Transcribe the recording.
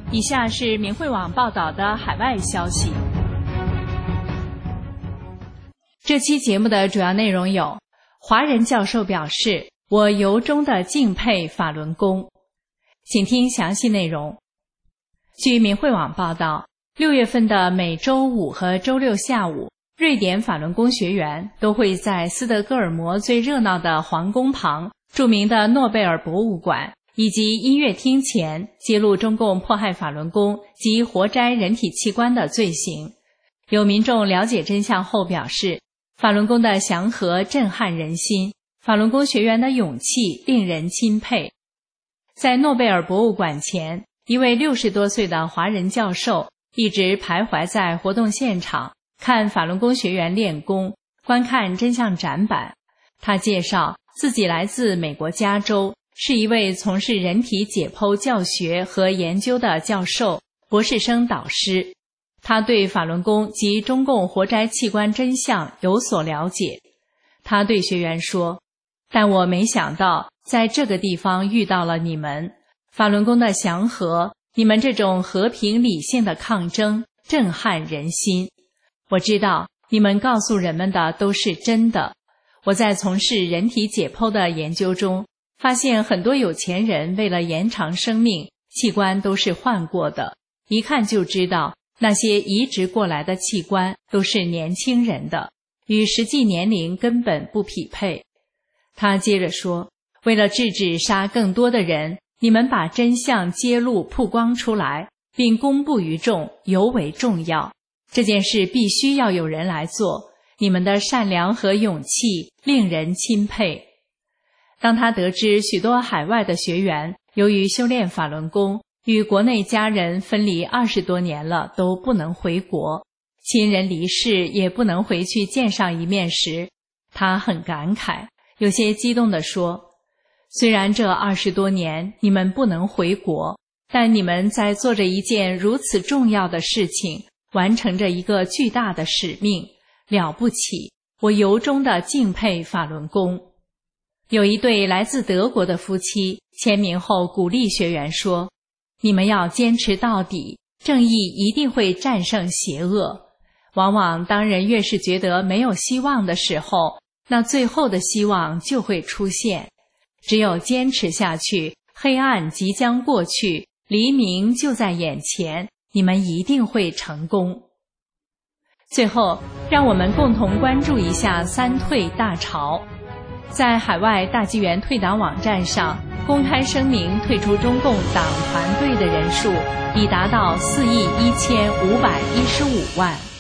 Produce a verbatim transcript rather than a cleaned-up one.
以下是明慧网报道的海外消息。这期节目的主要内容有：华人教授表示，我由衷地敬佩法轮功。请听详细内容。据明慧网报道，六月份的每周五和周六下午，瑞典法轮功学员都会在斯德哥尔摩最热闹的皇宫旁、著名的诺贝尔博物馆以及音乐厅前揭露中共迫害法轮功及活摘人体器官的罪行。有民众了解真相后表示，法轮功的祥和震撼人心，法轮功学员的勇气令人钦佩。在诺贝尔博物馆前，一位六十多岁的华人教授一直徘徊在活动现场，看法轮功学员练功，观看真相展板。他介绍自己来自美国加州，是一位从事人体解剖教学和研究的教授、博士生导师。他对法轮功及中共活摘器官真相有所了解。他对学员说：“但我没想到在这个地方遇到了你们，法轮功的祥和，你们这种和平理性的抗争震撼人心。我知道你们告诉人们的都是真的。我在从事人体解剖的研究中发现，很多有钱人为了延长生命，器官都是换过的，一看就知道那些移植过来的器官都是年轻人的，与实际年龄根本不匹配。”他接着说，为了制止杀更多的人，你们把真相揭露曝光出来，并公布于众，尤为重要。这件事必须要有人来做，你们的善良和勇气令人钦佩。当他得知许多海外的学员由于修炼法轮功，与国内家人分离二十多年了都不能回国，亲人离世也不能回去见上一面时，他很感慨，有些激动地说：“虽然这二十多年你们不能回国，但你们在做着一件如此重要的事情，完成着一个巨大的使命，了不起！我由衷地敬佩法轮功。”有一对来自德国的夫妻签名后鼓励学员说：“你们要坚持到底，正义一定会战胜邪恶。往往当人越是觉得没有希望的时候，那最后的希望就会出现。只有坚持下去，黑暗即将过去，黎明就在眼前，你们一定会成功。”最后，让我们共同关注一下三退大潮。在海外大纪元退党网站上公开声明退出中共党团队的人数已达到四亿一千五百一十五万。